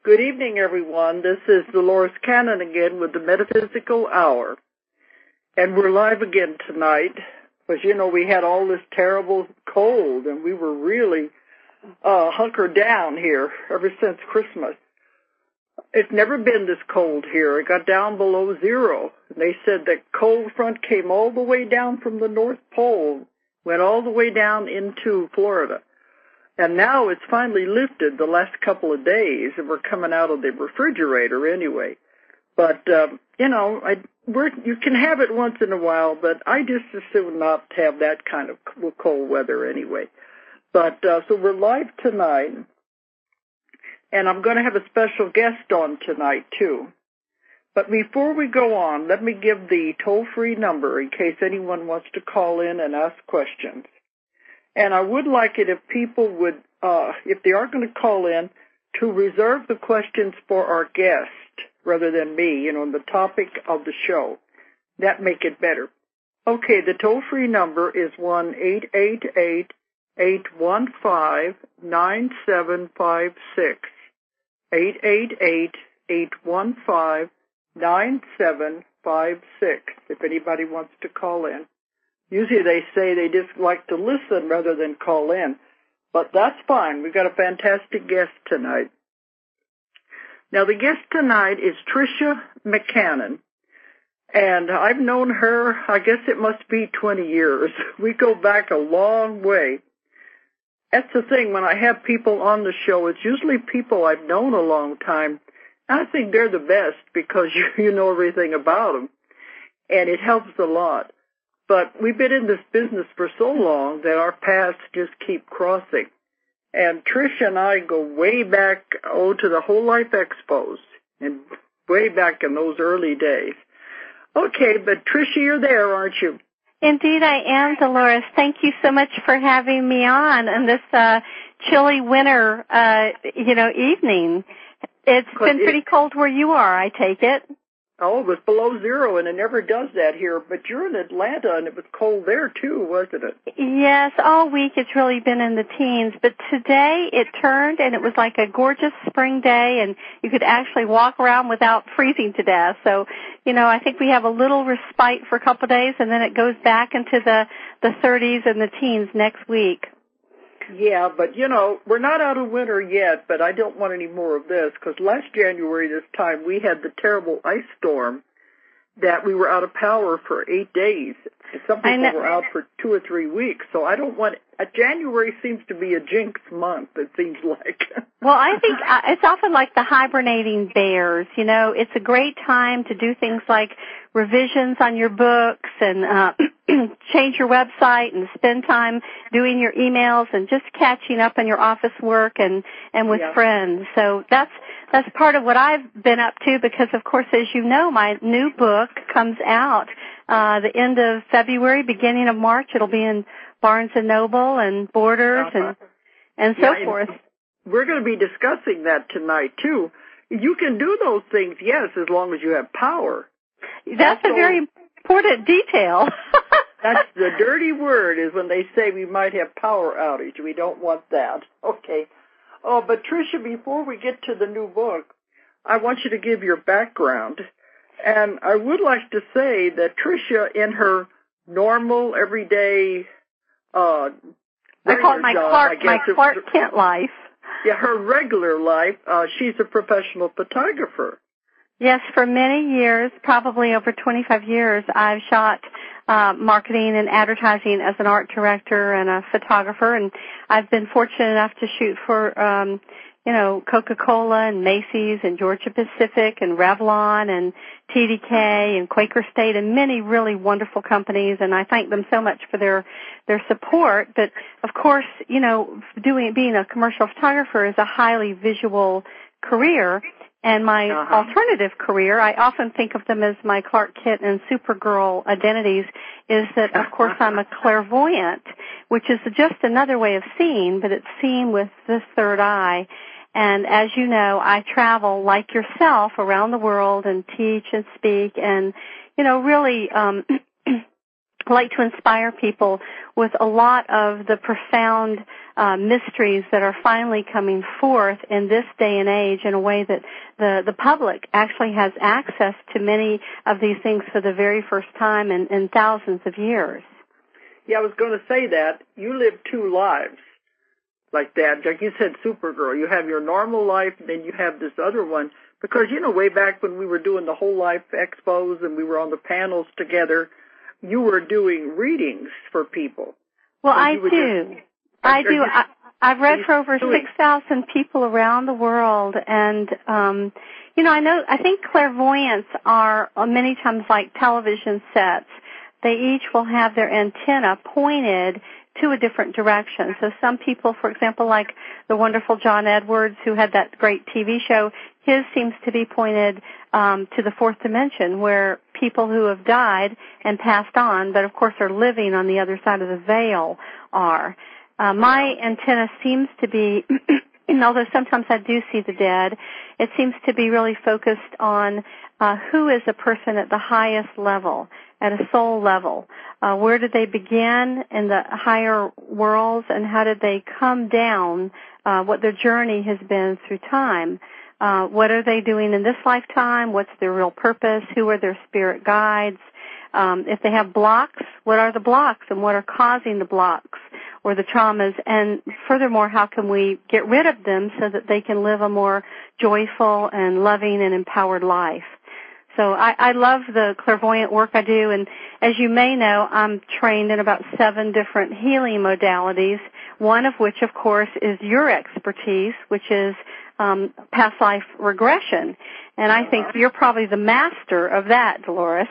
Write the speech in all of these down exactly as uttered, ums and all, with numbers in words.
Good evening, everyone. This is Dolores Cannon again with the Metaphysical Hour. And we're live again tonight because, you know, we had all this terrible cold and we were really uh, hunkered down here ever since Christmas. It's never been this cold here. It got down below zero. They said the cold front came all the way down from the North Pole, went all the way down into Florida. And now it's finally lifted the last couple of days, and we're coming out of the refrigerator anyway. But, um, you know, I, we're, you can have it once in a while, but I just assume not to have that kind of cold weather anyway. But, uh, so we're live tonight, and I'm going to have a special guest on tonight, too. But before we go on, let me give the toll-free number in case anyone wants to call in and ask questions. And I would like it if people would, uh, if they are going to call in, to reserve the questions for our guest rather than me, you know, on the topic of the show. That make it better. Okay, the toll-free number is one eight eight eight, eight one five, nine seven five six. eight eight eight, eight one five, nine seven five six, if anybody wants to call in. Usually they say they just like to listen rather than call in, but that's fine. We've got a fantastic guest tonight. Now, the guest tonight is Tricia McCannon, and I've known her, I guess it must be twenty years. We go back a long way. That's the thing, when I have people on the show, it's usually people I've known a long time. I think they're the best because you, you know everything about them, and it helps a lot. But we've been in this business for so long that our paths just keep crossing. And Tricia and I go way back, oh, to the Whole Life Expos, and way back in those early days. Okay, but Tricia, you're there, aren't you? Indeed I am, Dolores. Thank you so much for having me on on this uh, chilly winter, uh, you know, evening. It's been pretty it, cold where you are, I take it. Oh, it was below zero, and it never does that here. But you're in Atlanta, and it was cold there, too, wasn't it? Yes, all week it's really been in the teens. But today it turned, and it was like a gorgeous spring day, and you could actually walk around without freezing to death. So, you know, I think we have a little respite for a couple of days, and then it goes back into the, the thirties and the teens next week. Yeah, but, you know, we're not out of winter yet, but I don't want any more of this, because last January this time we had the terrible ice storm that we were out of power for eight days. Some people were out for two or three weeks, so I don't want... Uh, January seems to be a jinx month, it seems like. Well, I think uh, it's often like the hibernating bears, you know. It's a great time to do things like revisions on your books and uh, change your website and spend time doing your emails and just catching up on your office work and, and with yeah. friends. So that's that's part of what I've been up to because, of course, as you know, my new book comes out uh, the end of February, beginning of March. It'll be in Barnes and Noble and Borders uh-huh. and, and so yeah, forth. We're going to be discussing that tonight, too. You can do those things, yes, as long as you have power. That's, That's a very important detail. That's the dirty word is when they say we might have power outage. We don't want that. Okay. Oh, but Tricia, before we get to the new book, I want you to give your background. And I would like to say that Tricia, in her normal, everyday, uh, I call it my job, Clark, I guess my Clark Kent life. Yeah, her regular life, uh, she's a professional photographer. Yes, for many years, probably over twenty-five years, I've shot uh, marketing and advertising as an art director and a photographer, and I've been fortunate enough to shoot for, um, you know, Coca-Cola and Macy's and Georgia Pacific and Revlon and T D K and Quaker State and many really wonderful companies, and I thank them so much for their their support. But, of course, you know, doing being a commercial photographer is a highly visual career. And my uh-huh. alternative career, I often think of them as my Clark Kent and Supergirl identities, is that, of course, I'm a clairvoyant, which is just another way of seeing, but it's seeing with the third eye. And as you know, I travel like yourself around the world and teach and speak and, you know, really um like to inspire people with a lot of the profound uh, mysteries that are finally coming forth in this day and age in a way that the, the public actually has access to many of these things for the very first time in, in thousands of years. Yeah, I was going to say that. You live two lives like that. Like you said, Supergirl. You have your normal life, and then you have this other one. Because, you know, way back when we were doing the Whole Life Expos and we were on the panels together, you were doing readings for people. Well, I do. Just, I do. You, I, I've read for over six thousand people around the world, and, um, you know, I know, I think clairvoyants are many times like television sets. They each will have their antenna pointed to a different direction. So some people, for example, like the wonderful John Edwards, who had that great T V show, his seems to be pointed um, to the fourth dimension, where people who have died and passed on, but of course are living on the other side of the veil, are. Uh, my antenna seems to be, although sometimes I do see the dead, it seems to be really focused on uh, who is a person at the highest level, at a soul level. Uh, where did they begin in the higher worlds, and how did they come down, uh, what their journey has been through time. Uh, what are they doing in this lifetime? What's their real purpose? Who are their spirit guides? Um, if they have blocks, what are the blocks and what are causing the blocks or the traumas? And furthermore, how can we get rid of them so that they can live a more joyful and loving and empowered life? So I, I love the clairvoyant work I do, and as you may know, I'm trained in about seven different healing modalities, one of which, of course, is your expertise, which is um, past life regression. And I think you're probably the master of that, Dolores.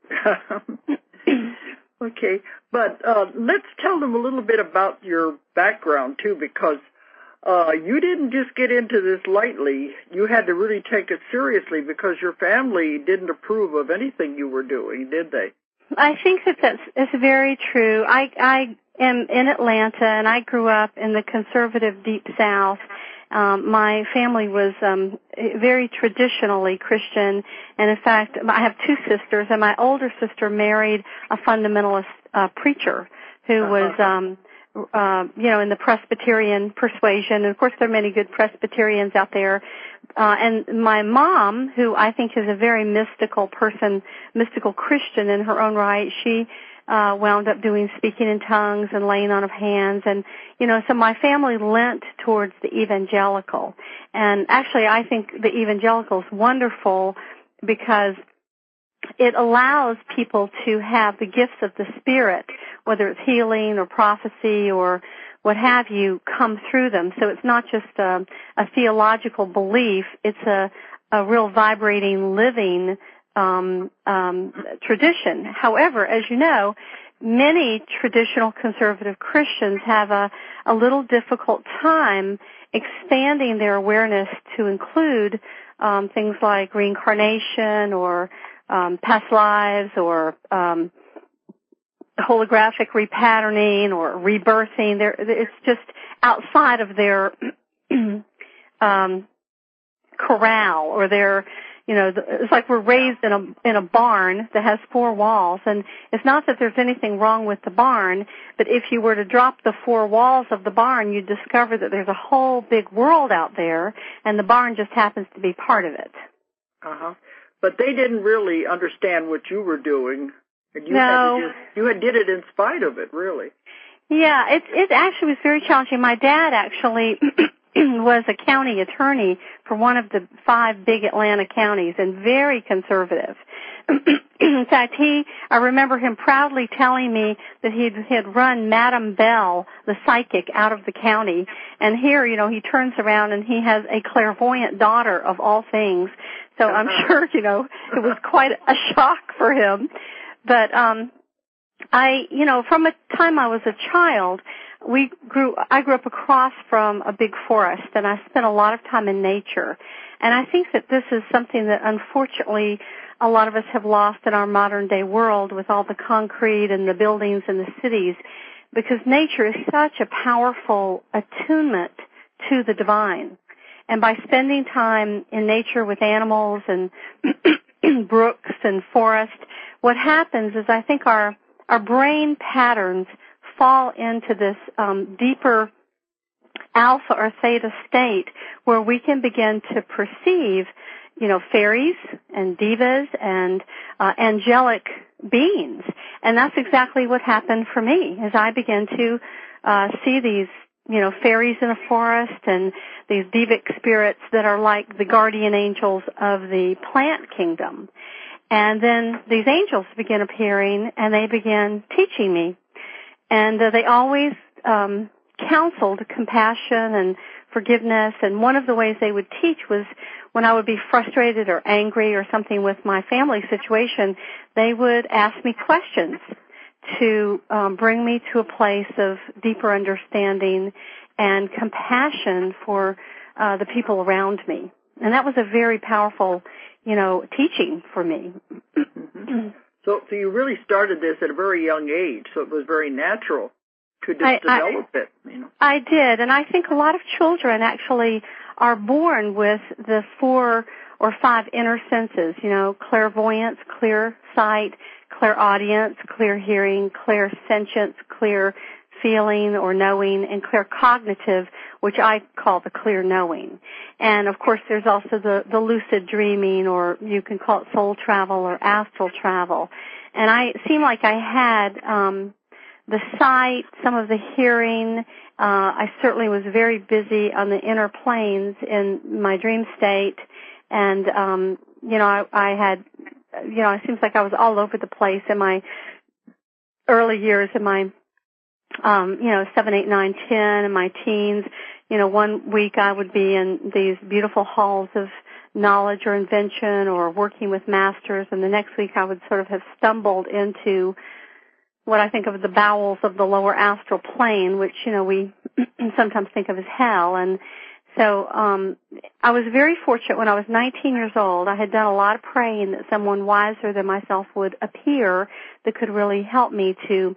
Okay, but uh, let's tell them a little bit about your background, too, because Uh, you didn't just get into this lightly. You had to really take it seriously because your family didn't approve of anything you were doing, did they? I think that that's, that's very true. I, I am in Atlanta, and I grew up in the conservative Deep South. Um, my family was um, very traditionally Christian, and in fact, I have two sisters, and my older sister married a fundamentalist uh, preacher who was um, Uh, you know, in the Presbyterian persuasion. And of course, there are many good Presbyterians out there. Uh, and my mom, who I think is a very mystical person, mystical Christian in her own right, she uh, wound up doing speaking in tongues and laying on of hands. And, you know, so my family lent towards the evangelical. And actually, I think the evangelical is wonderful because it allows people to have the gifts of the Spirit, whether it's healing or prophecy or what have you, come through them. So it's not just a, a theological belief, it's a, a real vibrating, living um, um, tradition. However, as you know, many traditional conservative Christians have a, a little difficult time expanding their awareness to include um, things like reincarnation or Um, past lives or um, holographic repatterning or rebirthing. They're, it's just outside of their um, corral or their, you know, it's like we're raised in a in a barn that has four walls. And it's not that there's anything wrong with the barn, but if you were to drop the four walls of the barn, you'd discover that there's a whole big world out there, and the barn just happens to be part of it. Uh-huh. But they didn't really understand what you were doing. And you no. Had to just, you had did it in spite of it, really. Yeah, it, it actually was very challenging. My dad actually was a county attorney for one of the five big Atlanta counties and very conservative. In fact, he, I remember him proudly telling me that he'd, he'd run Madam Bell, the psychic, out of the county. And here, you know, he turns around and he has a clairvoyant daughter of all things. So I'm sure, you know, it was quite a shock for him. But, um, I, you know, from the time I was a child, we grew, I grew up across from a big forest, and I spent a lot of time in nature. And I think that this is something that unfortunately a lot of us have lost in our modern day world with all the concrete and the buildings and the cities, because nature is such a powerful attunement to the divine. And by spending time in nature with animals and brooks and forest, what happens is I think our our brain patterns fall into this um, deeper alpha or theta state where we can begin to perceive, you know, fairies and divas and uh, angelic beings. And that's exactly what happened for me as I began to uh, see these, you know, fairies in a forest and these divic spirits that are like the guardian angels of the plant kingdom. And then these angels began appearing and they began teaching me. And uh, they always um, counseled compassion and forgiveness. And one of the ways they would teach was when I would be frustrated or angry or something with my family situation, they would ask me questions to um, bring me to a place of deeper understanding and compassion for uh, the people around me. And that was a very powerful, you know, teaching for me. Mm-hmm. So, so you really started this at a very young age, so it was very natural to just I, develop I, it. You know. I did, and I think a lot of children actually are born with the four or five inner senses, you know, clairvoyance, clear sight, clairaudience, clear hearing, clairsentience, clear feeling or knowing, and clear cognitive, which I call the clear knowing. And, of course, there's also the, the lucid dreaming, or you can call it soul travel or astral travel. And I it seemed like I had um, the sight, some of the hearing. Uh, I certainly was very busy on the inner planes in my dream state. And, um, you know, I, I had, you know, it seems like I was all over the place in my early years, in my Um, you know, seven, eight, nine, ten, in my teens. You know, one week I would be in these beautiful halls of knowledge or invention or working with masters, and the next week I would sort of have stumbled into what I think of the bowels of the lower astral plane, which, you know, we sometimes think of as hell. And so um, I was very fortunate when I was nineteen years old. I had done a lot of praying that someone wiser than myself would appear that could really help me to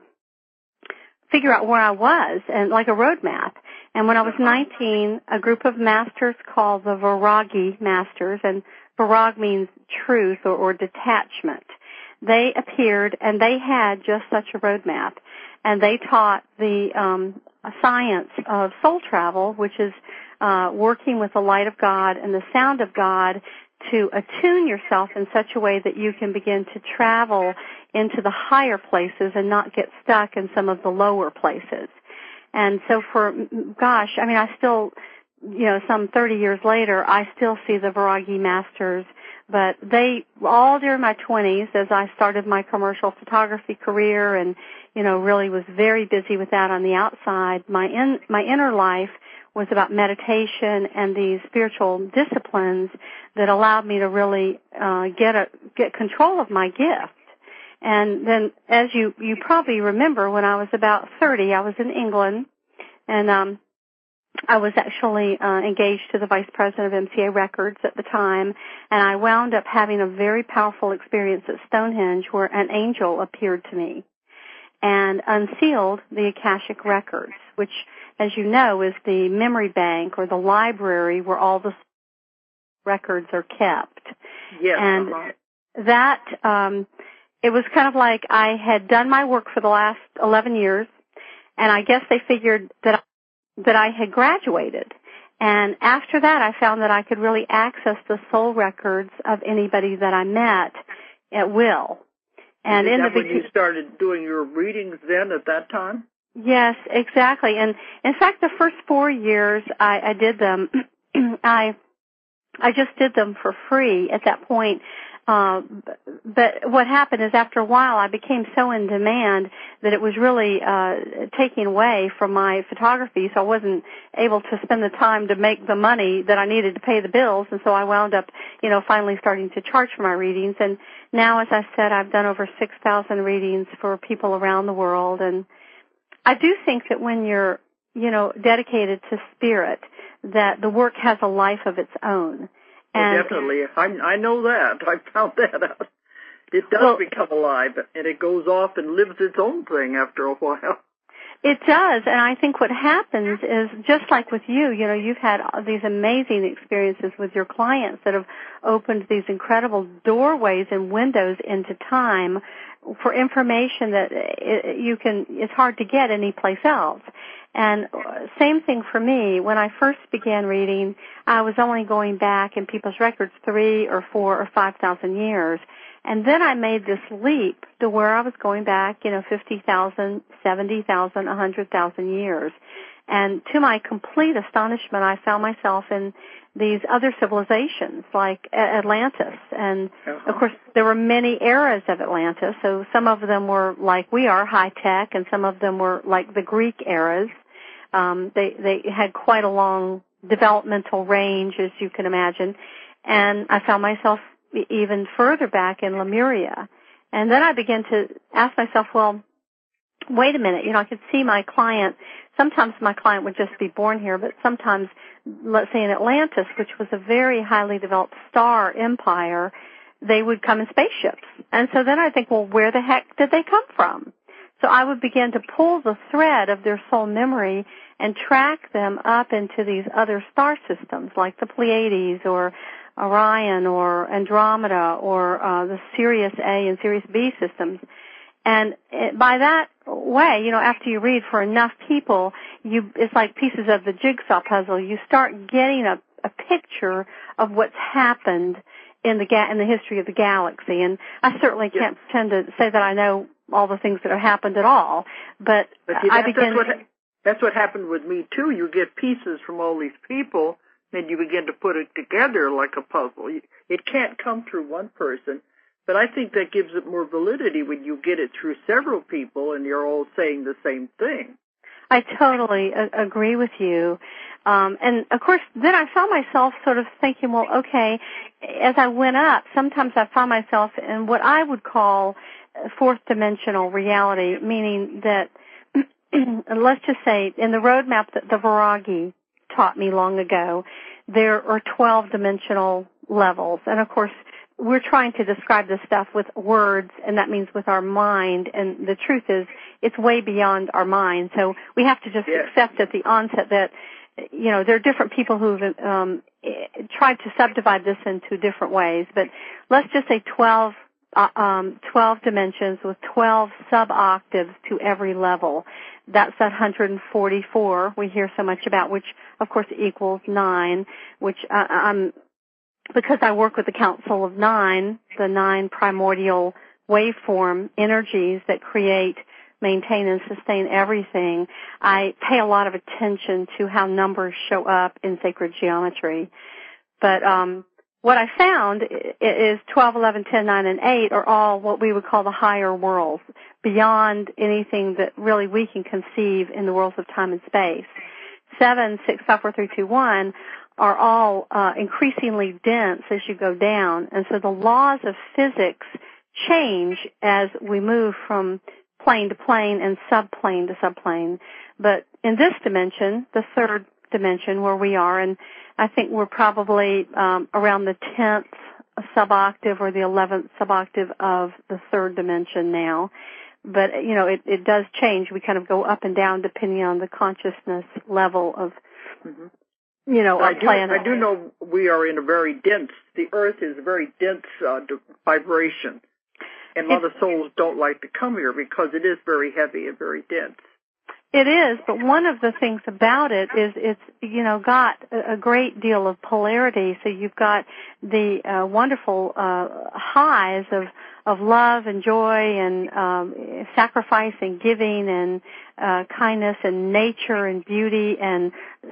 figure out where I was, and like a roadmap. And when I was nineteen, a group of masters called the Vairagi masters, and Vairag means truth or, or detachment. They appeared, and they had just such a roadmap. And they taught the um, science of soul travel, which is uh, working with the light of God and the sound of God to attune yourself in such a way that you can begin to travel into the higher places and not get stuck in some of the lower places. And so for, gosh, I mean, I still, you know, some thirty years later, I still see the Vairagi masters, but they, all during my twenties, as I started my commercial photography career and, you know, really was very busy with that on the outside, my in, my inner life was about meditation and these spiritual disciplines that allowed me to really uh, get a, get control of my gift. And then, as you, you probably remember, when I was about thirty, I was in England, and um, I was actually uh, engaged to the vice president of M C A Records at the time, and I wound up having a very powerful experience at Stonehenge where an angel appeared to me and unsealed the Akashic Records, which, as you know, is the memory bank or the library where all the records are kept. Yes. And uh-huh. that... Um, It was kind of like I had done my work for the last eleven years, and I guess they figured that I, that I had graduated. And after that, I found that I could really access the soul records of anybody that I met at will. And Is in that the when you started doing your readings then at that time? Yes, exactly. And in fact, the first four years I, I did them, I I just did them for free at that point. Uh, but what happened is after a while I became so in demand that it was really uh, taking away from my photography, so I wasn't able to spend the time to make the money that I needed to pay the bills, and so I wound up, you know, finally starting to charge for my readings. And now, as I said, I've done over six thousand readings for people around the world, and I do think that when you're, you know, dedicated to spirit, that the work has a life of its own. Oh, definitely. I, I know that. I found that out. It does well, become alive, and it goes off and lives its own thing after a while. It does, and I think what happens is, just like with you, you know, you've had these amazing experiences with your clients that have opened these incredible doorways and windows into time for information that you can, it's hard to get anyplace else. And same thing for me. When I first began reading, I was only going back in people's records three or four or five thousand years. And then I made this leap to where I was going back, you know, fifty thousand, seventy thousand, one hundred thousand years. And to my complete astonishment, I found myself in these other civilizations like Atlantis. And, uh-huh. of course, there were many eras of Atlantis. So some of them were like we are, high-tech, and some of them were like the Greek eras. Um, they, they had quite a long developmental range, as you can imagine. And I found myself even further back in Lemuria. And then I began to ask myself, well, wait a minute, you know, I could see my client, sometimes my client would just be born here, but sometimes, let's say in Atlantis, which was a very highly developed star empire, they would come in spaceships. And so then I think, well, where the heck did they come from? So I would begin to pull the thread of their soul memory and track them up into these other star systems like the Pleiades or Orion or Andromeda or uh, the Sirius A and Sirius B systems. And it, by that way, you know, after you read for enough people, you it's like pieces of the jigsaw puzzle. You start getting a, a picture of what's happened in the ga- in the history of the galaxy. And I certainly can't yeah. pretend to say that I know all the things that have happened at all, but, but see, I that's, begin. That's what, that's what happened with me too. You get pieces from all these people, and you begin to put it together like a puzzle. It can't come through one person, but I think that gives it more validity when you get it through several people and you're all saying the same thing. I totally a- agree with you. Um, and, of course, then I found myself sort of thinking, well, okay, as I went up, sometimes I found myself in what I would call fourth dimensional reality, meaning that, let's just say, in the roadmap that the Viragi taught me long ago, there are twelve dimensional levels. And, of course, we're trying to describe this stuff with words, and that means with our mind. And the truth is, it's way beyond our mind. So we have to just yes. accept at the onset that, you know, there are different people who've um, tried to subdivide this into different ways. But let's just say twelve, uh, um, twelve dimensions with twelve sub-octaves to every level. That's that one hundred forty-four we hear so much about, which, of course, equals nine, which uh, I'm... because I work with the Council of Nine, the nine primordial waveform energies that create, maintain, and sustain everything, I pay a lot of attention to how numbers show up in sacred geometry. But um, what I found is twelve, eleven, ten, nine, and eight are all what we would call the higher worlds, beyond anything that really we can conceive in the worlds of time and space. seven, six, five, four, three, two, one are all uh, increasingly dense as you go down. And so the laws of physics change as we move from plane to plane and subplane to subplane. But in this dimension, the third dimension where we are, and I think we're probably um, around the tenth suboctave or the eleventh suboctave of the third dimension now. But, you know, it, it does change. We kind of go up and down depending on the consciousness level of, mm-hmm. you know, our I do, planet. I do know we are in a very dense, the Earth is a very dense uh, vibration. And a lot of souls don't like to come here because it is very heavy and very dense. It is, but one of the things about it is it's, you know, got a great deal of polarity. So you've got the uh, wonderful uh, highs of, of love and joy and um, sacrifice and giving and uh, kindness and nature and beauty and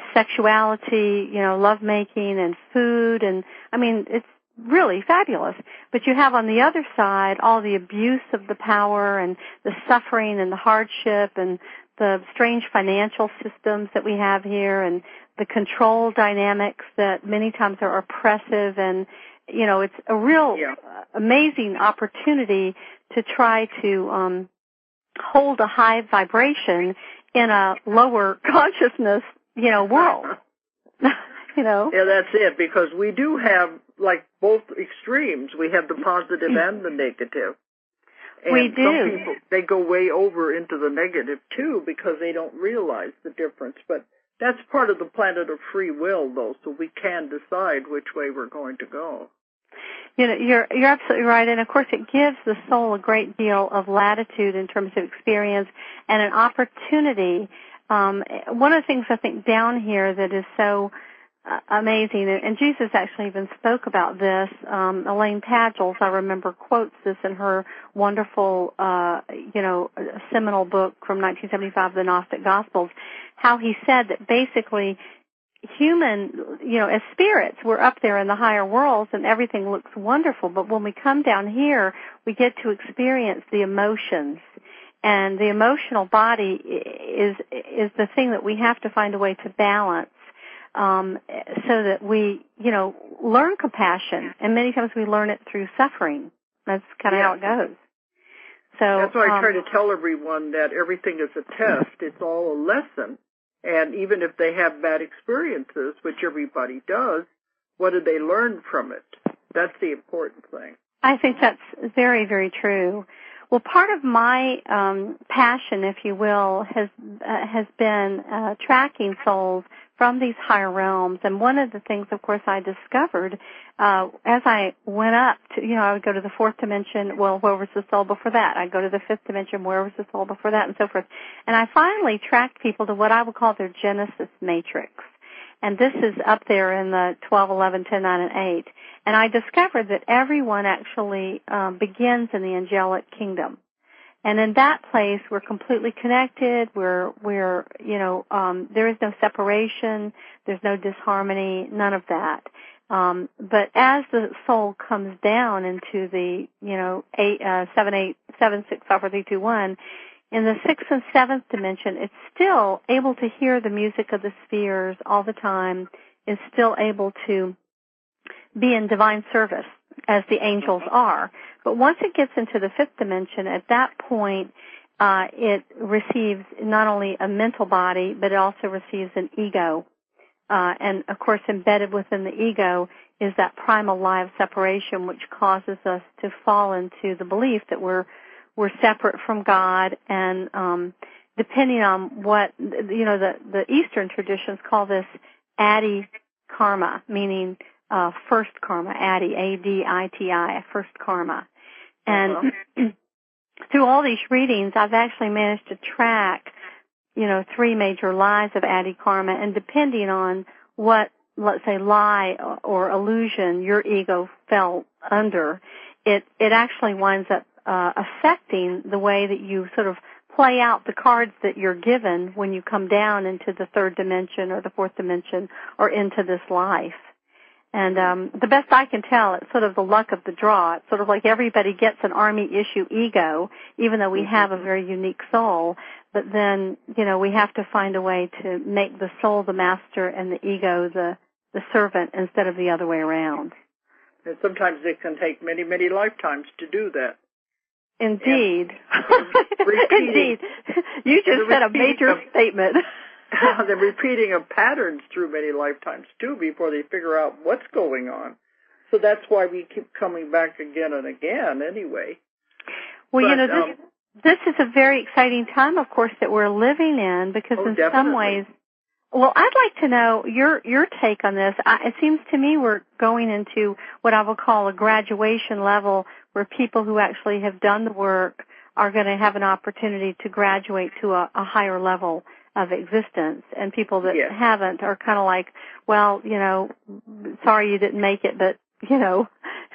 sexuality, you know, lovemaking and food. And, I mean, it's really fabulous. But you have on the other side all the abuse of the power and the suffering and the hardship and the strange financial systems that we have here and the control dynamics that many times are oppressive. And, you know, it's a real yeah. amazing opportunity to try to um, hold a high vibration in a lower consciousness, you know, world. You know? Yeah, that's it, because we do have, like, both extremes. We have the positive and the negative. And we do. Some people, they go way over into the negative, too, because they don't realize the difference. But that's part of the planet of free will, though, so we can decide which way we're going to go. You know, you're you're absolutely right, and of course it gives the soul a great deal of latitude in terms of experience and an opportunity. Um, one of the things I think down here that is so uh, amazing, and Jesus actually even spoke about this. Um, Elaine Tadgels, I remember, quotes this in her wonderful, uh, you know, seminal book from nineteen seventy-five, The Gnostic Gospels. How he said that basically human, you know, as spirits, we're up there in the higher worlds and everything looks wonderful, but when we come down here, we get to experience the emotions. And the emotional body is is the thing that we have to find a way to balance um, so that we, you know, learn compassion. And many times we learn it through suffering. That's kind of yeah. how it goes. So that's why I um, try to tell everyone that everything is a test. It's all a lesson. And even if they have bad experiences, which everybody does, what do they learn from it? That's the important thing. I think that's very, very true. Well, part of my um, passion, if you will, has uh, has been uh, tracking souls from these higher realms. And one of the things, of course, I discovered uh, as I went up to, you know, I would go to the fourth dimension. Well, where was the soul before that? I'd go to the fifth dimension. Where was the soul before that? And so forth. And I finally tracked people to what I would call their Genesis matrix. And this is up there in the twelve, eleven, ten, nine, and eight. And I discovered that everyone actually um, begins in the angelic kingdom. And in that place, we're completely connected. We're, we're, you know, um, there is no separation. There's no disharmony, none of that. Um, but as the soul comes down into the, you know, eight, uh, seven, eight, seven, six, five, four, three, two, one, in the sixth and seventh dimension, it's still able to hear the music of the spheres all the time. Is still able to be in divine service as the angels are. But once it gets into the fifth dimension, at that point, uh, it receives not only a mental body, but it also receives an ego. Uh, and of course, embedded within the ego is that primal lie of separation, which causes us to fall into the belief that we're we're separate from God. And um, depending on what, you know, the the Eastern traditions call this Adi karma, meaning Uh, first karma, Adi, A D I T I, first karma. And uh-huh. through all these readings, I've actually managed to track, you know, three major lies of Adi karma, and depending on what, let's say, lie or illusion your ego fell under, it, it actually winds up uh, affecting the way that you sort of play out the cards that you're given when you come down into the third dimension or the fourth dimension or into this life. And um, the best I can tell, it's sort of the luck of the draw. It's sort of like everybody gets an Army-issue ego, even though we have a very unique soul. But then, you know, we have to find a way to make the soul the master and the ego the, the servant instead of the other way around. And sometimes it can take many, many lifetimes to do that. Indeed. Indeed. You just said a major of, statement. The repeating of patterns through many lifetimes, too, before they figure out what's going on. So that's why we keep coming back again and again anyway. Well, but, you know, this, um, this is a very exciting time, of course, that we're living in, because oh, in definitely. some ways, well, I'd like to know your your take on this. I, it seems to me we're going into what I will call a graduation level, where people who actually have done the work are going to have an opportunity to graduate to a, a higher level of existence, and people that yes. haven't are kind of like, well, you know, sorry you didn't make it, but, you know,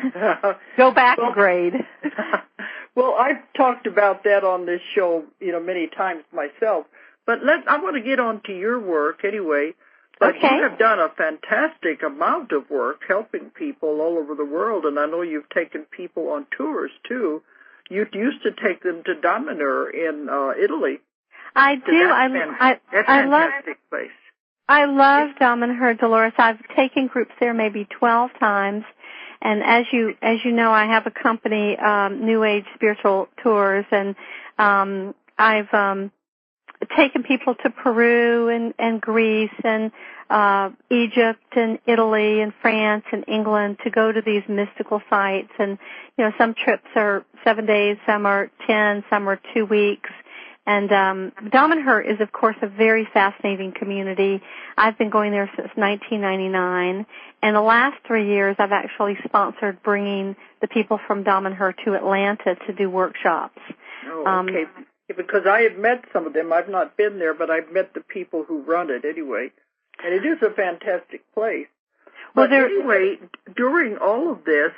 go back well, a grade. Well, I've talked about that on this show, you know, many times myself, but let I want to get on to your work anyway. But okay. You have done a fantastic amount of work helping people all over the world, and I know you've taken people on tours, too. You used to take them to Damanhur in uh, Italy. I do. I, I, that's I love, love, place. I love Damanhur, Dolores. I've taken groups there maybe twelve times. And as you, as you know, I have a company, um, New Age Spiritual Tours, and, um, I've, um, taken people to Peru and, and Greece and, uh, Egypt and Italy and France and England to go to these mystical sites. And, you know, some trips are seven days, some are ten, some are two weeks. And um, Damanhur is, of course, a very fascinating community. I've been going there since nineteen ninety-nine. And the last three years, I've actually sponsored bringing the people from Damanhur to Atlanta to do workshops. Oh, Um, okay. Because I have met some of them. I've not been there, but I've met the people who run it anyway. And it is a fantastic place. Well, But there, anyway, during all of this,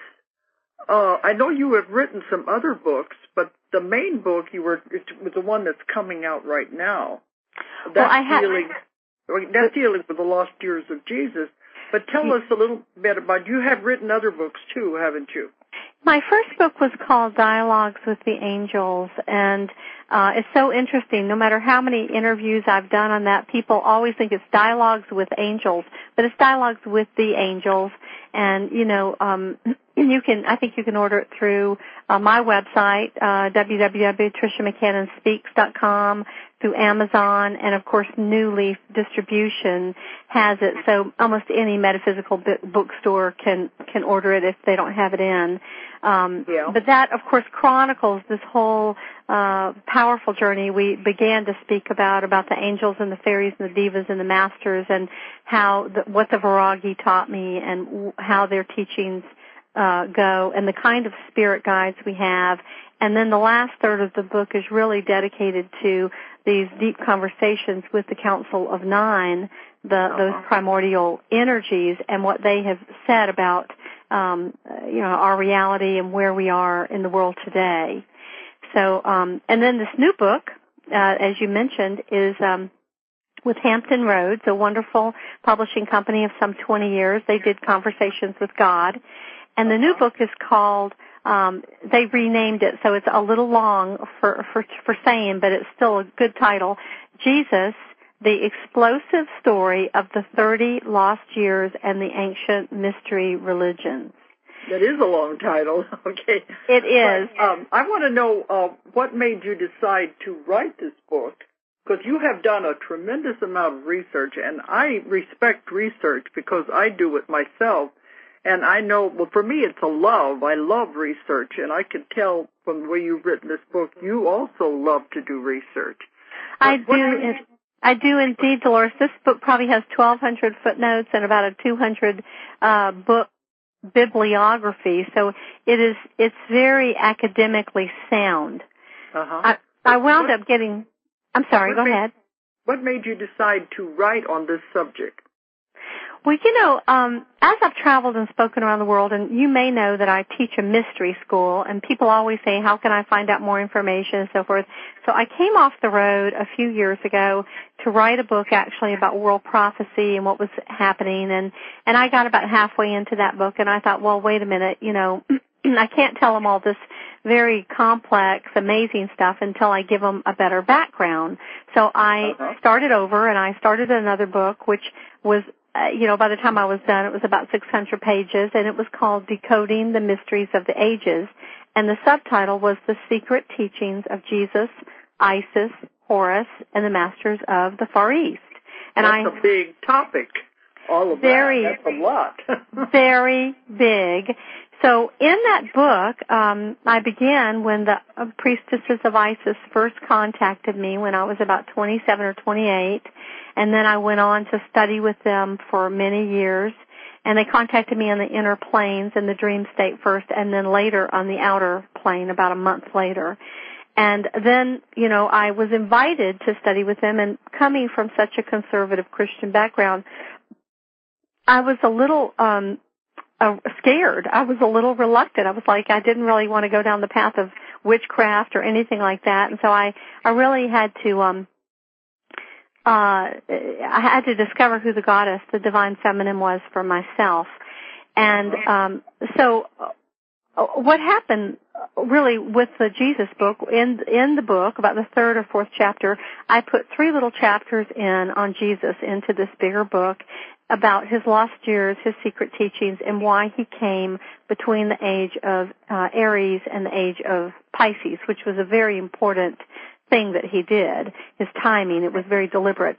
uh, I know you have written some other books, but the main book you were it was the one that's coming out right now. That's well, I have. dealing that's dealing with the lost years of Jesus. But tell us a little bit about. You have written other books too, haven't you? My first book was called Dialogues with the Angels, and uh, it's so interesting. No matter how many interviews I've done on that, people always think it's Dialogues with Angels, but it's Dialogues with the Angels. And, you know, um, you can, I think you can order it through uh, my website, uh, w w w dot tricia mccannon speaks dot com, through Amazon, and of course New Leaf Distribution has it, so almost any metaphysical bookstore can can order it if they don't have it in. Um, yeah. But that, of course, chronicles this whole uh, powerful journey we began to speak about, about the angels and the fairies and the devas and the masters, and how the, what the Viragi taught me and how their teachings uh, go, and the kind of spirit guides we have. And then the last third of the book is really dedicated to these deep conversations with the Council of Nine, the, uh-huh. those primordial energies, and what they have said about, um, you know, our reality and where we are in the world today. So, um, and then this new book, uh, as you mentioned, is um, with Hampton Roads, a wonderful publishing company of some twenty years. They did Conversations with God, and the new book is called. Um, they renamed it, so it's a little long for, for for saying, but it's still a good title. Jesus, the Explosive Story of the thirty Lost Years and the Ancient Mystery Religions. That is a long title. Okay. It is. But, um, I want to know uh, what made you decide to write this book, because you have done a tremendous amount of research, and I respect research because I do it myself. And I know, well, for me, it's a love. I love research, and I can tell from the way you've written this book, you also love to do research. I but do. It, I do indeed, Dolores. This book probably has twelve hundred footnotes and about a two hundred uh, book bibliography, so it is. It's very academically sound. Uh-huh. I, I wound what, up getting. I'm sorry. Go made, ahead. What made you decide to write on this subject? Well, you know, um, as I've traveled and spoken around the world, and you may know that I teach a mystery school, and people always say, how can I find out more information and so forth. So I came off the road a few years ago to write a book actually about world prophecy and what was happening, and, and I got about halfway into that book, and I thought, well, wait a minute, you know, I can't tell them all this very complex, amazing stuff until I give them a better background. So I uh-huh. started over, and I started another book, which was Uh, you know, by the time I was done, it was about six hundred pages, and it was called Decoding the Mysteries of the Ages. And the subtitle was The Secret Teachings of Jesus, Isis, Horus, and the Masters of the Far East. And That's I, a big topic, all of very, that. That's a lot. very big. So in that book, um, I began when the uh, priestesses of Isis first contacted me when I was about twenty-seven or twenty-eight, and then I went on to study with them for many years, and they contacted me on the inner planes in the dream state first, and then later on the outer plane about a month later. And then, you know, I was invited to study with them, and coming from such a conservative Christian background, I was a little um Uh, scared. I was a little reluctant. I was like, I didn't really want to go down the path of witchcraft or anything like that. And so I, I really had to, um, uh, I had to discover who the goddess, the divine feminine was for myself. And, um, so uh, what happened really with the Jesus book, in, in the book, about the third or fourth chapter, I put three little chapters in on Jesus into this bigger book about his lost years, his secret teachings, and why he came between the age of uh, Aries and the age of Pisces, which was a very important thing that he did, his timing. It was very deliberate.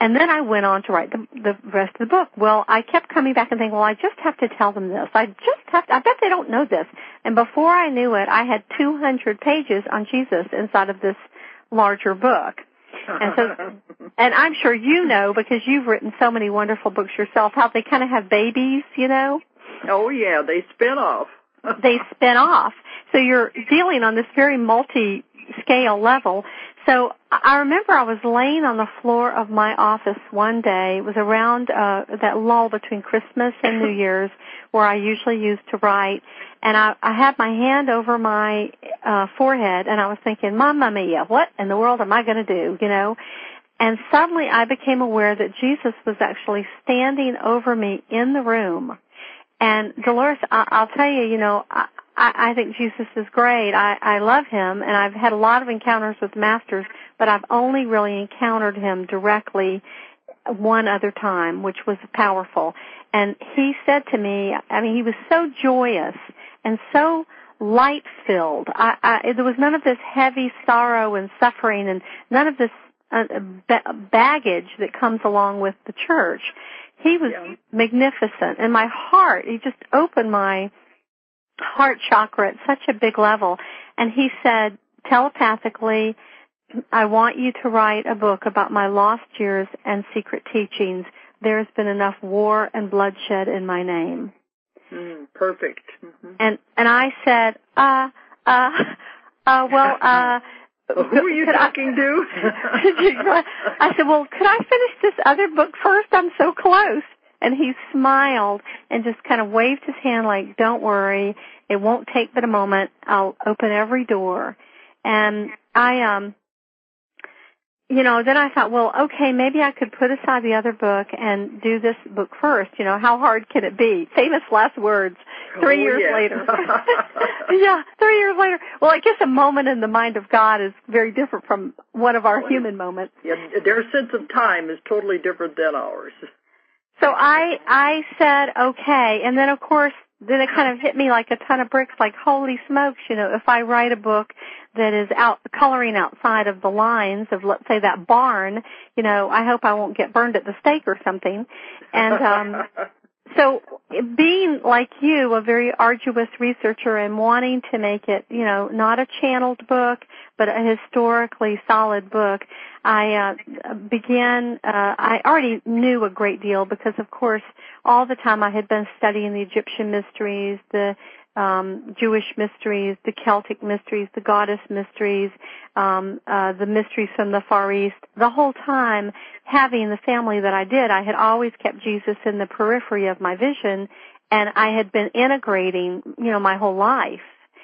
And then I went on to write the, the rest of the book. Well, I kept coming back and thinking, well, I just have to tell them this. I just have to, I bet they don't know this. And before I knew it, I had two hundred pages on Jesus inside of this larger book. And so, and I'm sure you know, because you've written so many wonderful books yourself, how they kind of have babies, you know? Oh, yeah, they spin off. They spin off. So you're dealing on this very multi-scale level. So I remember I was laying on the floor of my office one day. It was around uh, that lull between Christmas and New Year's where I usually used to write. And I, I had my hand over my uh, forehead, and I was thinking, Mamma mia, what in the world am I going to do, you know? And suddenly I became aware that Jesus was actually standing over me in the room. And Dolores, I, I'll tell you, you know, I, I think Jesus is great. I, I love him, and I've had a lot of encounters with masters, but I've only really encountered him directly one other time, which was powerful. And he said to me, I mean, he was so joyous and so light-filled. I, I, there was none of this heavy sorrow and suffering and none of this uh, baggage that comes along with the church. He was yeah. magnificent. And my heart, he just opened my heart chakra at such a big level. And he said telepathically, I want you to write a book about my lost years and secret teachings. There's been enough war and bloodshed in my name. Mm, perfect. Mm-hmm. And and I said, uh, uh, uh, well, uh, well, who are you talking I, to? I said, well, could I finish this other book first? I'm so close. And he smiled and just kind of waved his hand like, don't worry, it won't take but a moment. I'll open every door. And I, um, you know, then I thought, well, okay, maybe I could put aside the other book and do this book first. You know, how hard can it be? Famous last words. Three oh, years yes. later. yeah, three years later. Well, I guess a moment in the mind of God is very different from one of our well, human moments. Yeah, their sense of time is totally different than ours. So I I said, okay, and then, of course, then it kind of hit me like a ton of bricks, like, holy smokes, you know, if I write a book that is out coloring outside of the lines of, let's say, that barn, you know, I hope I won't get burned at the stake or something. And um so being, like you, a very arduous researcher and wanting to make it, you know, not a channeled book, but a historically solid book, I uh, began, uh, I already knew a great deal because, of course, all the time I had been studying the Egyptian mysteries, the um, Jewish mysteries, the Celtic mysteries, the goddess mysteries, um, uh, the mysteries from the Far East. The whole time, having the family that I did, I had always kept Jesus in the periphery of my vision, and I had been integrating, you know, my whole life.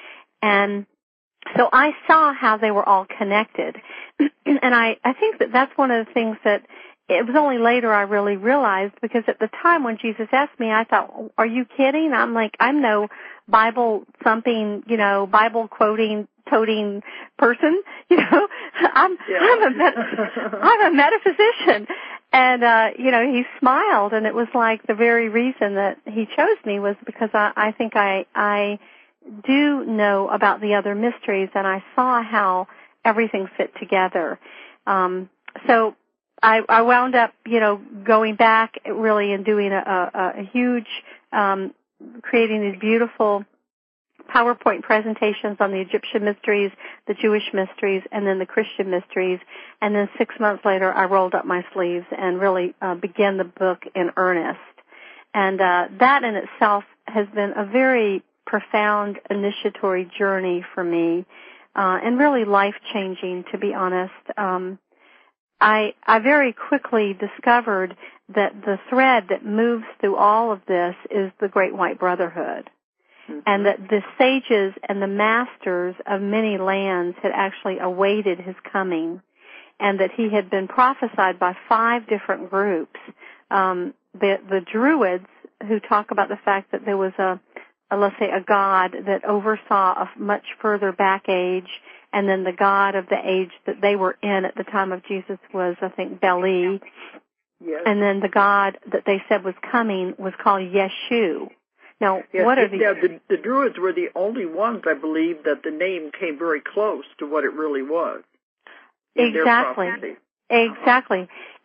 And so I saw how they were all connected. And I, I think that that's one of the things that it was only later I really realized, because at the time when Jesus asked me, I thought, are you kidding? I'm like, I'm no Bible thumping, you know, Bible quoting, toting person, you know. I'm yeah. I'm a met- I'm a metaphysician. And uh, you know, he smiled, and it was like the very reason that he chose me was because I, I think I I do know about the other mysteries, and I saw how everything fit together. Um, so I, I wound up, you know, going back really and doing a, a, a huge, um, creating these beautiful PowerPoint presentations on the Egyptian mysteries, the Jewish mysteries, and then the Christian mysteries. And then six months later, I rolled up my sleeves and really uh, began the book in earnest. And uh, that in itself has been a very profound initiatory journey for me, uh, and really life-changing, to be honest. Um, I, I very quickly discovered that the thread that moves through all of this is the Great White Brotherhood, mm-hmm. and that the sages and the masters of many lands had actually awaited his coming, and that he had been prophesied by five different groups. Um, the, the Druids, who talk about the fact that there was a Uh, let's say a god that oversaw a much further back age, and then the god of the age that they were in at the time of Jesus was, I think, Beli. Yes. And then the god that they said was coming was called Yeshu. Now, yes, what are these? Yeah, the, the Druids were the only ones, I believe, that the name came very close to what it really was. Exactly. Exactly.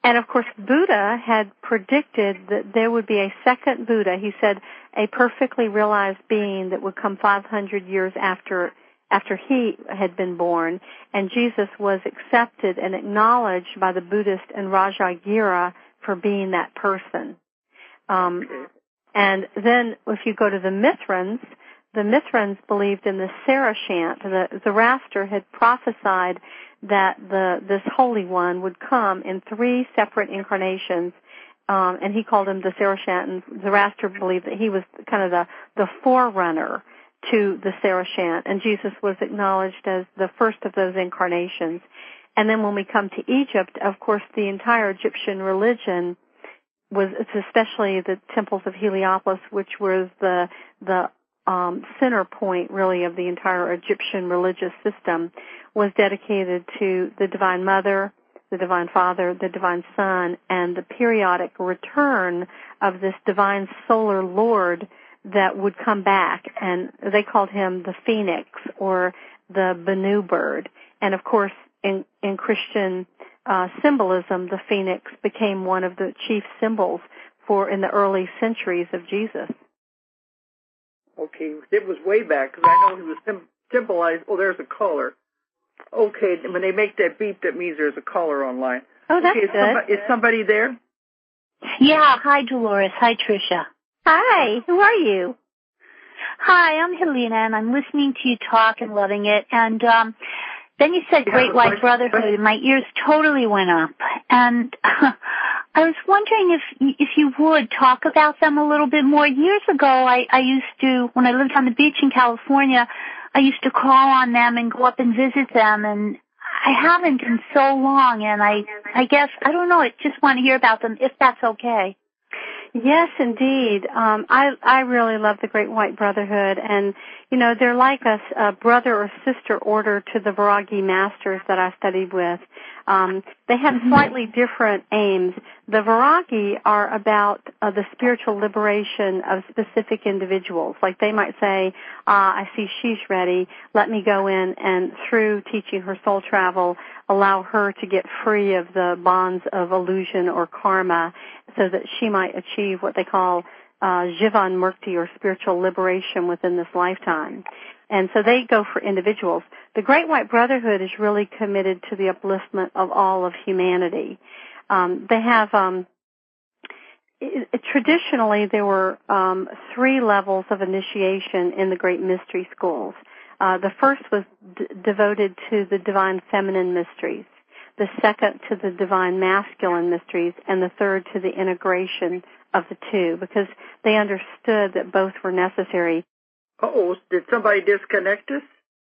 And, of course, Buddha had predicted that there would be a second Buddha. He said a perfectly realized being that would come five hundred years after after he had been born. And Jesus was accepted and acknowledged by the Buddhist and Rajagira for being that person. Um, and then if you go to the Mithrans, the Mithrans believed in the Sarashant. The Zoroaster had prophesied that the this Holy One would come in three separate incarnations, um, and he called him the Sarashant, and Zoroaster believed that he was kind of the, the forerunner to the Sarashant, and Jesus was acknowledged as the first of those incarnations. And then when we come to Egypt, of course, the entire Egyptian religion was, especially the temples of Heliopolis, which was the the um, center point, really, of the entire Egyptian religious system, was dedicated to the Divine Mother, the Divine Father, the Divine Son, and the periodic return of this Divine Solar Lord that would come back. And they called him the Phoenix or the Benu bird. And, of course, in, in Christian uh, symbolism, the Phoenix became one of the chief symbols for in the early centuries of Jesus. Okay, it was way back, because I know he was sim- symbolized. Oh, there's a caller. Okay, when they make that beep, that means there's a caller online. Oh, that's okay, is good. Somebody, is somebody there? Yeah, hi, Dolores. Hi, Tricia. Hi, who are you? Hi, I'm Helena, and I'm listening to you talk and loving it. And um, then you said Great White Brotherhood, and my ears totally went up. And uh, I was wondering if if you would talk about them a little bit more. Years ago, I, I used to, when I lived on the beach in California, I used to call on them and go up and visit them, and I haven't in so long, and I, I guess, I don't know, I just want to hear about them, if that's okay. Yes, indeed. Um, I I really love the Great White Brotherhood, and you know they're like a, a brother or sister order to the Viragi masters that I studied with. Um, they have mm-hmm. slightly different aims. The Viragi are about uh, the spiritual liberation of specific individuals. Like they might say, ah, I see she's ready. Let me go in and through teaching her soul travel, allow her to get free of the bonds of illusion or karma, so that she might achieve what they call uh, Jivan Mukti, or spiritual liberation within this lifetime. And so they go for individuals. The Great White Brotherhood is really committed to the upliftment of all of humanity. Um, they have, um, it, it, traditionally, there were um, three levels of initiation in the Great Mystery Schools. Uh, the first was d- devoted to the Divine Feminine Mysteries, the second to the Divine Masculine Mysteries, and the third to the integration of the two, because they understood that both were necessary. Uh-oh, did somebody disconnect us?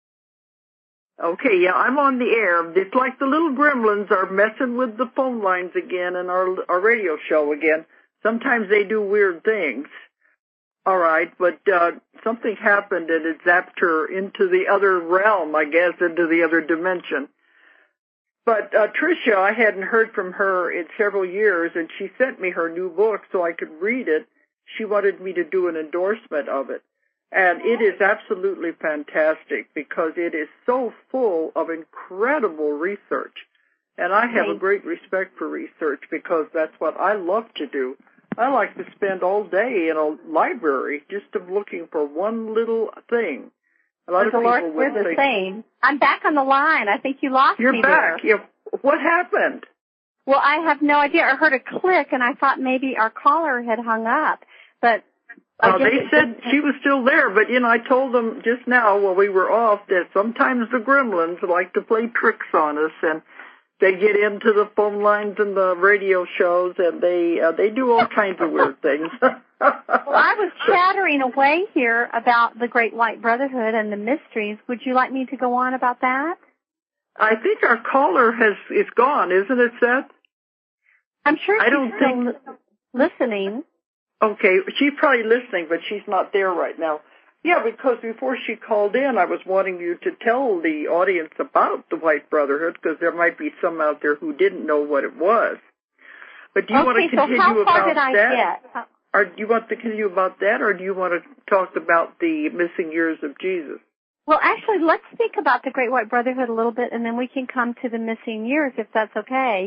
Okay, yeah, I'm on the air. It's like the little gremlins are messing with the phone lines again and our, our radio show again. Sometimes they do weird things. All right, but uh, something happened and it zapped her into the other realm, I guess, into the other dimension. But uh, Tricia, I hadn't heard from her in several years, and she sent me her new book so I could read it. She wanted me to do an endorsement of it. And it is absolutely fantastic because it is so full of incredible research. And I have a great respect for research because that's what I love to do. I like to spend all day in a library just of looking for one little thing. A lot of people Dolores, we're the same. I'm back on the line. I think you lost You're me back. there. Yeah. What happened? Well, I have no idea. I heard a click, and I thought maybe our caller had hung up. But uh, they said she was still there, but, you know, I told them just now while we were off that sometimes the gremlins like to play tricks on us, and they get into the phone lines and the radio shows, and they uh, they do all kinds of weird things. Well, I was chattering away here about the Great White Brotherhood and the mysteries. Would you like me to go on about that? I think our caller has is gone, isn't it, Seth? I'm sure she's I don't still think... listening. Okay, she's probably listening, but she's not there right now. Yeah, because before she called in, I was wanting you to tell the audience about the White Brotherhood, because there might be some out there who didn't know what it was. But do you okay, want to continue so how far about did I that? Get? Or do you want to continue about that, or do you want to talk about the missing years of Jesus? Well, actually, let's speak about the Great White Brotherhood a little bit, and then we can come to the missing years, if that's okay.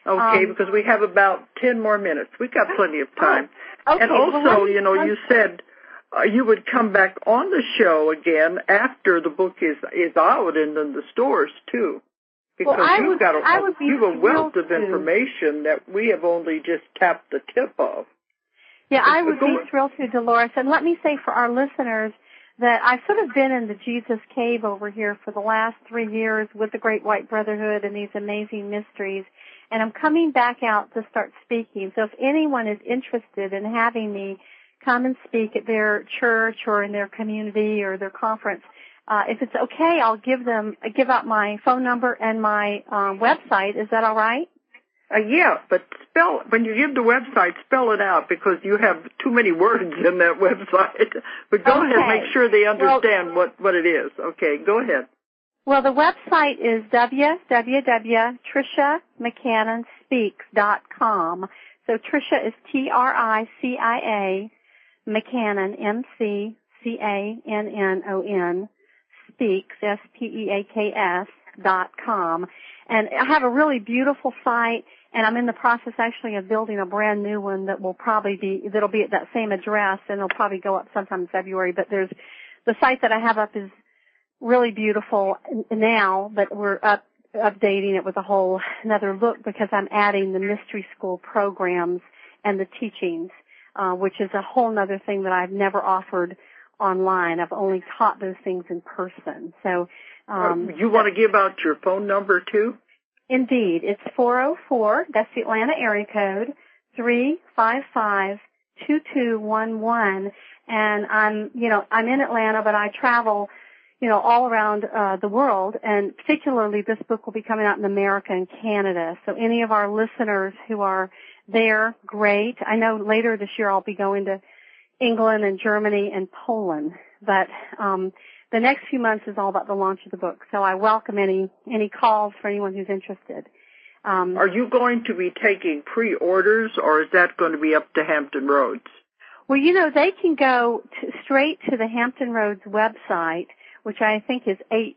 Okay, um, because we have about ten more minutes. We've got plenty of time. Oh, okay. And also, well, you know, you said uh, you would come back on the show again after the book is is out and in the stores, too. Because well, you've would, got a, you've a wealth of to. information that we have only just tapped the tip of. Yeah, I would be thrilled to, Dolores. And let me say for our listeners that I've sort of been in the Jesus Cave over here for the last three years with the Great White Brotherhood and these amazing mysteries. And I'm coming back out to start speaking. So if anyone is interested in having me come and speak at their church or in their community or their conference, uh, if it's okay, I'll give them, give out my phone number and my uh, website. Is that all right? Uh, yeah, but spell, when you give the website, spell it out because you have too many words in that website. But go okay. ahead, make sure they understand well, what, what it is. Okay, go ahead. Well, the website is w w w dot tricia mccannon speaks dot com. So Tricia is T R I C I A, McCannon, M C C A N N O N, Speaks, S P E A K S, dot com. And I have a really beautiful site, and I'm in the process actually of building a brand new one that will probably be, that'll be at that same address, and it'll probably go up sometime in February. But there's, the site that I have up is really beautiful now, but we're up, updating it with a whole another look because I'm adding the mystery school programs and the teachings, uh, which is a whole other thing that I've never offered online. I've only taught those things in person. So, um, uh, you want to give out your phone number too? Indeed. It's four oh four, that's the Atlanta area code, three five five, two two one one. And I'm, you know, I'm in Atlanta, but I travel, you know, all around uh, the world, and particularly this book will be coming out in America and Canada. So any of our listeners who are there, great. I know later this year I'll be going to England and Germany and Poland, but um, the next few months is all about the launch of the book. So I welcome any any calls for anyone who's interested. Um, are you going to be taking pre-orders, or is that going to be up to Hampton Roads? Well, you know, they can go to, straight to the Hampton Roads website, which I think is H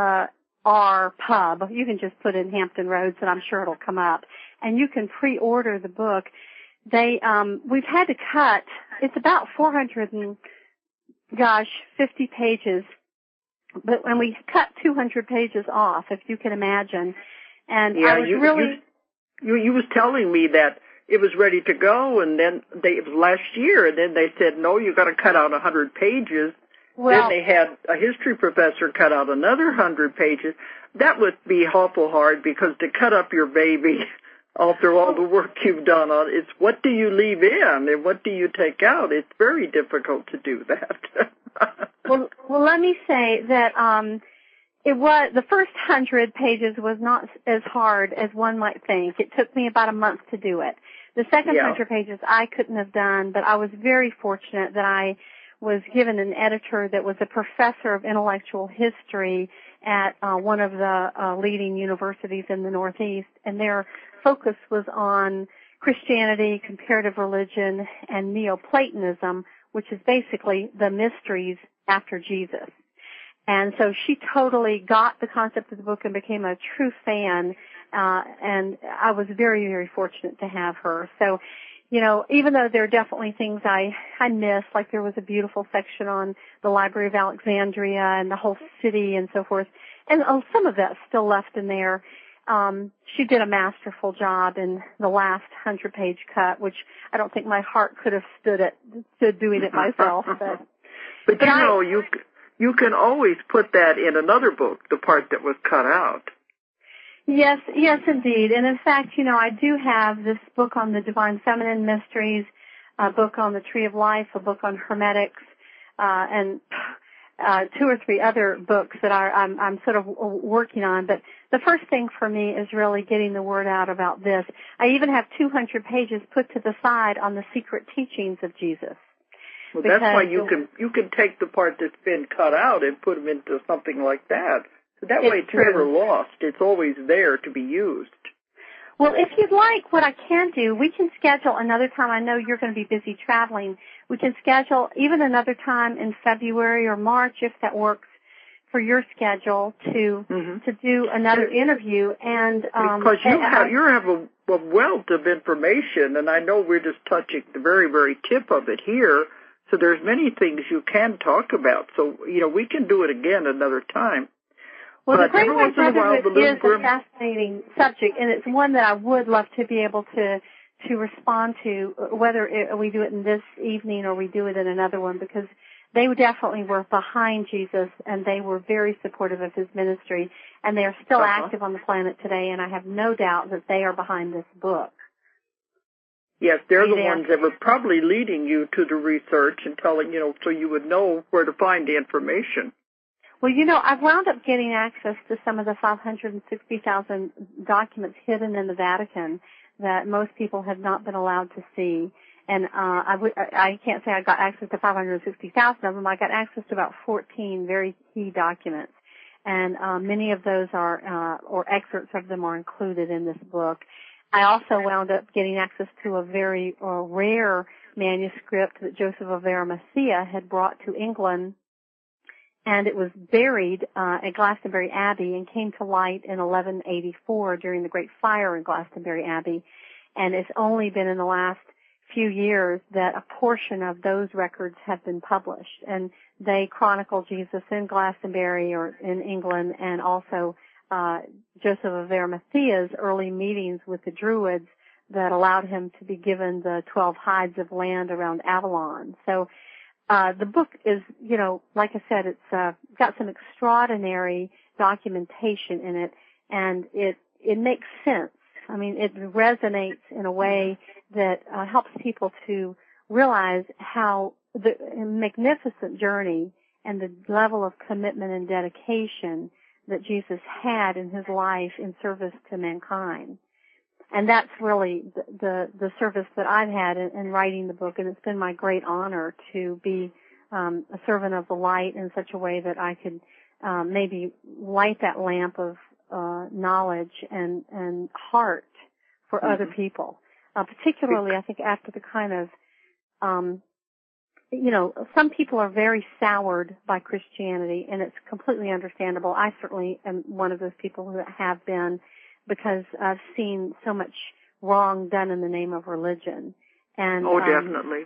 R Pub. You can just put in Hampton Roads, and I'm sure it'll come up. And you can pre-order the book. They, um, we've had to cut. It's about four hundred and, gosh, fifty pages. But when we cut two hundred pages off, if you can imagine, and yeah, I was you, really, you, you, you was telling me that it was ready to go, and then they it was last year, and then they said, no, you got to cut out a hundred pages. Well, then they had a history professor cut out another hundred pages. That would be awful hard because to cut up your baby after all the work you've done on it, it's what do you leave in and what do you take out? It's very difficult to do that. well, well, let me say that um, it was the first hundred pages was not as hard as one might think. It took me about a month to do it. The second yeah. hundred pages I couldn't have done, but I was very fortunate that I was given an editor that was a professor of intellectual history at uh, one of the uh, leading universities in the Northeast, and their focus was on Christianity, comparative religion, and Neoplatonism, which is basically the mysteries after Jesus. And so she totally got the concept of the book and became a true fan, uh, and I was very, very fortunate to have her. So, you know, even though there are definitely things I, I missed, like there was a beautiful section on the Library of Alexandria and the whole city and so forth, and oh, some of that's still left in there. Um, she did a masterful job in the last hundred-page cut, which I don't think my heart could have stood it, stood doing it myself. But, but, but you I, know, you you can always put that in another book, the part that was cut out. Yes, yes, indeed. And in fact, you know, I do have this book on the Divine Feminine Mysteries, a book on the Tree of Life, a book on Hermetics, uh, and uh, two or three other books that are, I'm, I'm sort of working on. But the first thing for me is really getting the word out about this. I even have two hundred pages put to the side on the secret teachings of Jesus. Well, that's why you can you can take the part that's been cut out and put them into something like that. So that way it's never lost. It's always there to be used. Well, if you'd like, what I can do, we can schedule another time. I know you're going to be busy traveling. We can schedule even another time in February or March, if that works for your schedule to mm-hmm. to do another interview. And um, because you and, have you have a, a wealth of information, and I know we're just touching the very very tip of it here. So there's many things you can talk about. So you know we can do it again another time. Well, but the Great White Brotherhood is grim... a fascinating subject, and it's one that I would love to be able to to respond to, whether it, we do it in this evening or we do it in another one, because they definitely were behind Jesus, and they were very supportive of his ministry, and they are still uh-huh. active on the planet today, and I have no doubt that they are behind this book. Yes, they're the there? ones that were probably leading you to the research and telling, you know, so you would know where to find the information. Well, you know, I've wound up getting access to some of the five hundred sixty thousand documents hidden in the Vatican that most people have not been allowed to see. And uh, I, w- I can't say I got access to five hundred sixty thousand of them. I got access to about fourteen very key documents. And uh, many of those are, uh, or excerpts of them are included in this book. I also wound up getting access to a very uh, rare manuscript that Joseph of Arimathea had brought to England, and it was buried uh, at Glastonbury Abbey and came to light in eleven eighty-four during the Great Fire in Glastonbury Abbey. And it's only been in the last few years that a portion of those records have been published. And they chronicle Jesus in Glastonbury or in England, and also uh, Joseph of Arimathea's early meetings with the Druids that allowed him to be given the twelve hides of land around Avalon. So Uh, the book is, you know, like I said, it's uh, got some extraordinary documentation in it, and it it makes sense. I mean, it resonates in a way that uh, helps people to realize how the magnificent journey and the level of commitment and dedication that Jesus had in his life in service to mankind. And that's really the, the, the service that I've had in, in writing the book, and it's been my great honor to be um, a servant of the light in such a way that I could um, maybe light that lamp of uh, knowledge and, and heart for mm-hmm. other people. Uh, particularly, I think, after the kind of, um, you know, some people are very soured by Christianity, and it's completely understandable. I certainly am one of those people who have been, because I've seen so much wrong done in the name of religion. And oh, um, definitely.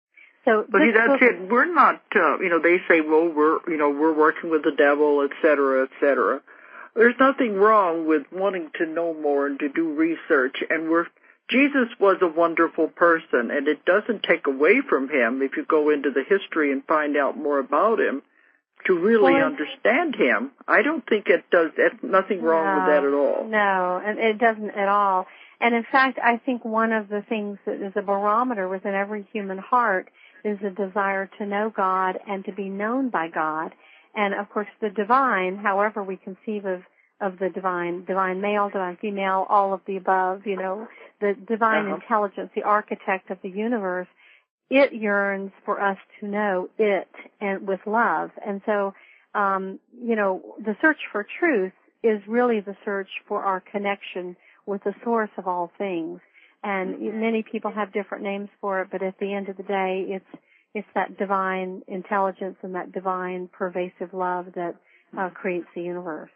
So, but see, that's book, it. We're not, uh, you know, they say, well, we're, you know, we're working with the devil, et cetera, et cetera. There's nothing wrong with wanting to know more and to do research. And we're, Jesus was a wonderful person, and it doesn't take away from him if you go into the history and find out more about him. To really well, understand him. I don't think it does, there's nothing wrong no, with that at all. No, and it doesn't at all. And in fact, I think one of the things that is a barometer within every human heart is a desire to know God and to be known by God. And of course, the divine, however we conceive of, of the divine, divine male, divine female, all of the above, you know, the divine uh-huh. intelligence, the architect of the universe, it yearns for us to know it and with love. And so, um, you know, the search for truth is really the search for our connection with the source of all things. And many people have different names for it, but at the end of the day, it's it's that divine intelligence and that divine pervasive love that uh, creates the universe.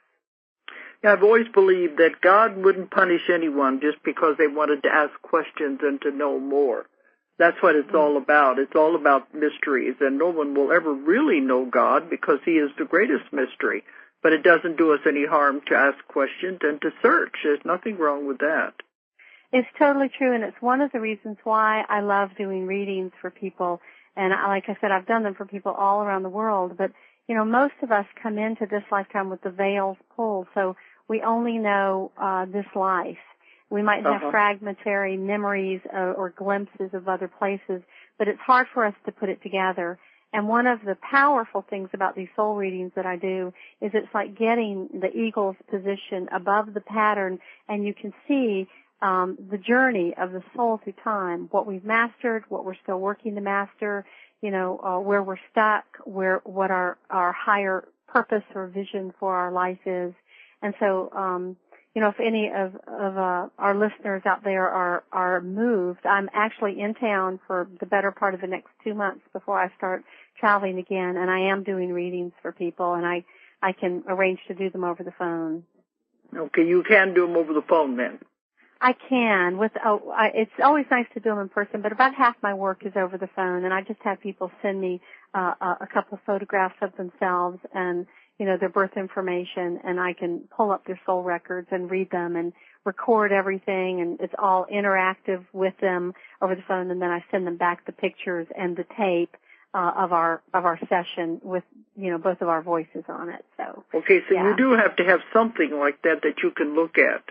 Yeah, I've always believed that God wouldn't punish anyone just because they wanted to ask questions and to know more. That's what it's all about. It's all about mysteries, and no one will ever really know God because he is the greatest mystery. But it doesn't do us any harm to ask questions and to search. There's nothing wrong with that. It's totally true, and it's one of the reasons why I love doing readings for people. And I, like I said, I've done them for people all around the world. But, you know, most of us come into this lifetime with the veils pulled, so we only know uh, this life. We might have uh-huh. fragmentary memories uh, or glimpses of other places, but it's hard for us to put it together. And one of the powerful things about these soul readings that I do is it's like getting the eagle's position above the pattern, and you can see um, the journey of the soul through time, what we've mastered, what we're still working to master, you know, uh, where we're stuck, where what our, our higher purpose or vision for our life is. And so, um, you know, if any of, of uh, our listeners out there are, are moved, I'm actually in town for the better part of the next two months before I start traveling again, and I am doing readings for people, and I I can arrange to do them over the phone. Okay, you can do them over the phone then. I can. With oh, I, it's always nice to do them in person, but about half my work is over the phone, and I just have people send me uh, a, a couple of photographs of themselves and, you know, their birth information, and I can pull up their soul records and read them and record everything, and it's all interactive with them over the phone, and then I send them back the pictures and the tape uh, of our of our session with, you know, both of our voices on it. So okay, so yeah. You do have to have something like that that you can look at.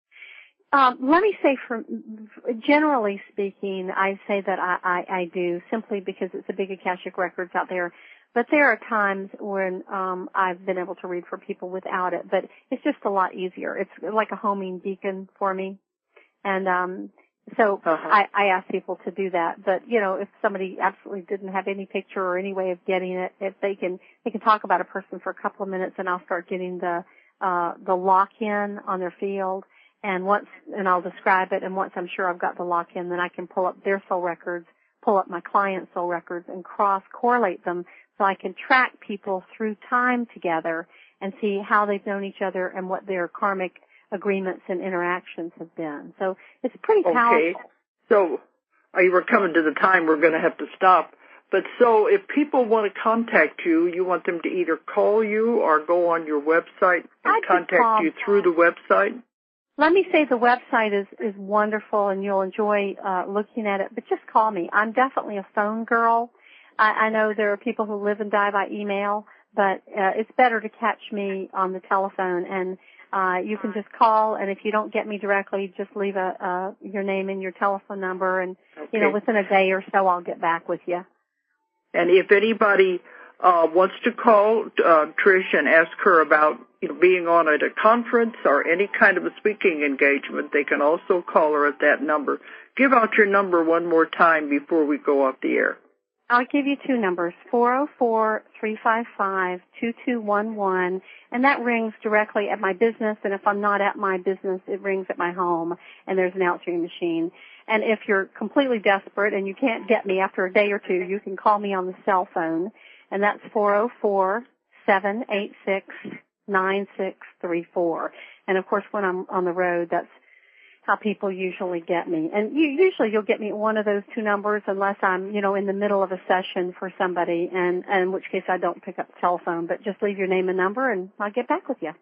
Um, let me say, for generally speaking, I say that I, I, I do simply because it's a big Akashic Records out there. But there are times when um, I've been able to read for people without it. But it's just a lot easier. It's like a homing beacon for me, and um, so uh-huh. I, I ask people to do that. But you know, if somebody absolutely didn't have any picture or any way of getting it, if they can, they can talk about a person for a couple of minutes, and I'll start getting the uh, the lock in on their field. And once, and I'll describe it, and once I'm sure I've got the lock-in, then I can pull up their soul records, pull up my client's soul records, and cross-correlate them so I can track people through time together and see how they've known each other and what their karmic agreements and interactions have been. So it's pretty powerful. Okay, so uh, you were coming to the time we're going to have to stop. But so if people want to contact you, you want them to either call you or go on your website and I contact you through the website? Let me say the website is, is wonderful, and you'll enjoy uh, looking at it, but just call me. I'm definitely a phone girl. I, I know there are people who live and die by email, but uh, it's better to catch me on the telephone, and uh, you can just call, and if you don't get me directly, just leave a, uh, your name and your telephone number, and okay. you know, within a day or so I'll get back with you. And if anybody uh, wants to call uh, Trish and ask her about, you know, being on at a conference or any kind of a speaking engagement, they can also call her at that number. Give out your number one more time before we go off the air. I'll give you two numbers, four oh four, three five five, two two one one, and that rings directly at my business, and if I'm not at my business, it rings at my home, and there's an answering machine. And if you're completely desperate and you can't get me after a day or two, you can call me on the cell phone, and that's four oh four, seven eight six, nine six three four. And of course, when I'm on the road, that's how people usually get me. And you, usually you'll get me at one of those two numbers unless I'm, you know, in the middle of a session for somebody, and, and in which case I don't pick up the telephone, but just leave your name and number and I'll get back with you.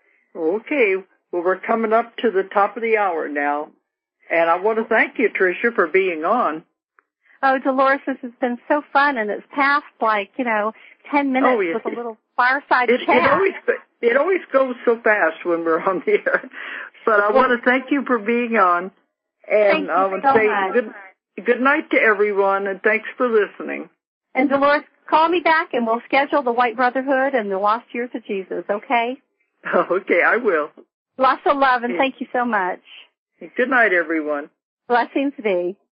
Okay. Well, we're coming up to the top of the hour now. And I want to thank you, Tricia, for being on. Oh, Dolores, this has been so fun, and it's past like, you know, ten minutes oh, yes. with a little fireside it, chat. It always, it always goes so fast when we're on the air. But I want to thank you for being on. And thank I you would so say much. good, good night to everyone, and thanks for listening. And Dolores, call me back, and we'll schedule the White Brotherhood and the Lost Years of Jesus, okay? Okay, I will. Lots of love, and thank you so much. Good night, everyone. Blessings be.